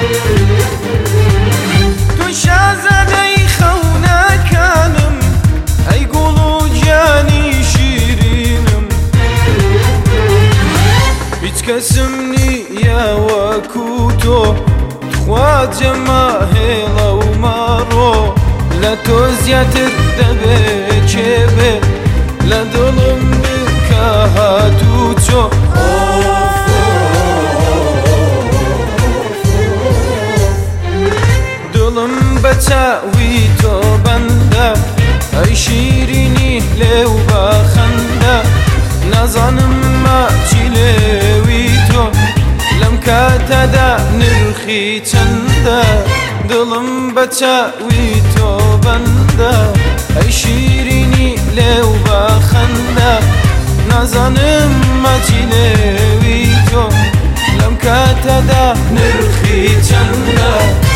تو شازدەی خەونەکانم ئەی گوڵ و گیانی شیرینم هیچ کەسم نییە وەکو تۆ تخوا جەماهێڵە و ماڕۆ لە تۆ زیاتر دەبێ کێبێ لە دڵم بکە هاتوو چۆ دڵم بە چاوی تۆ بەندە ئەی شیرینی لێو بەخەندە نازانم ماچی لێوی تۆ لەم کاتەدا نرخی چەندە دڵم بە چاوی تۆ بەندە ئەی شیرینی لێو بەخەندە نازانم ماچی لێوی تۆ لەم کاتەدا نرخی چەندە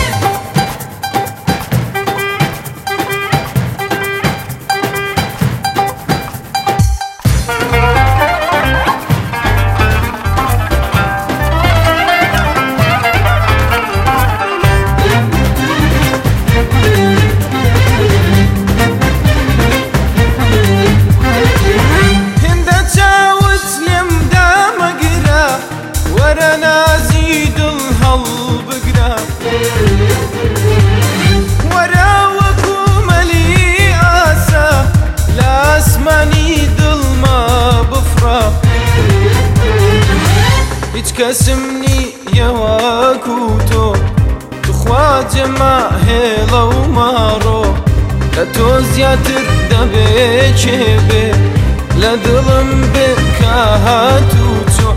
هیچ کەسم نییە وەکو تۆ تخوا جەماهێڵە و ماڕۆ لە تۆ زیاتر دەبێ کێبێ لە دڵم بکە هاتوو چۆ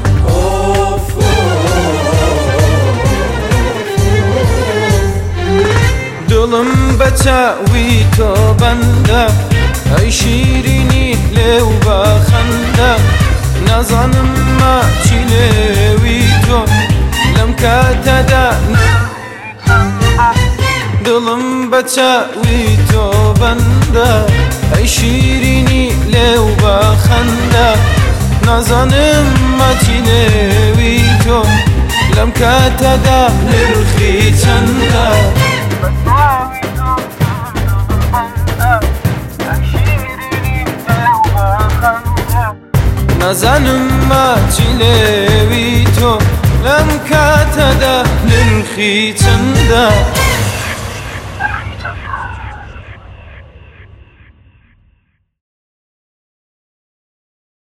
دڵم بە چاوی تۆ بەندە ئەی شیرینی لێو بەخەندە نازانم ماچی لێوی تۆ لەم کاتەدا دڵم بە چاوی تۆ بەندە ئەی شیرینی لێو بەخەندە نازانم ماچی لێوی تۆ لەم کاتەدا نرخی چەندە نازانم ماچی لێوی تۆ لەم کاتەدا نرخی چەندە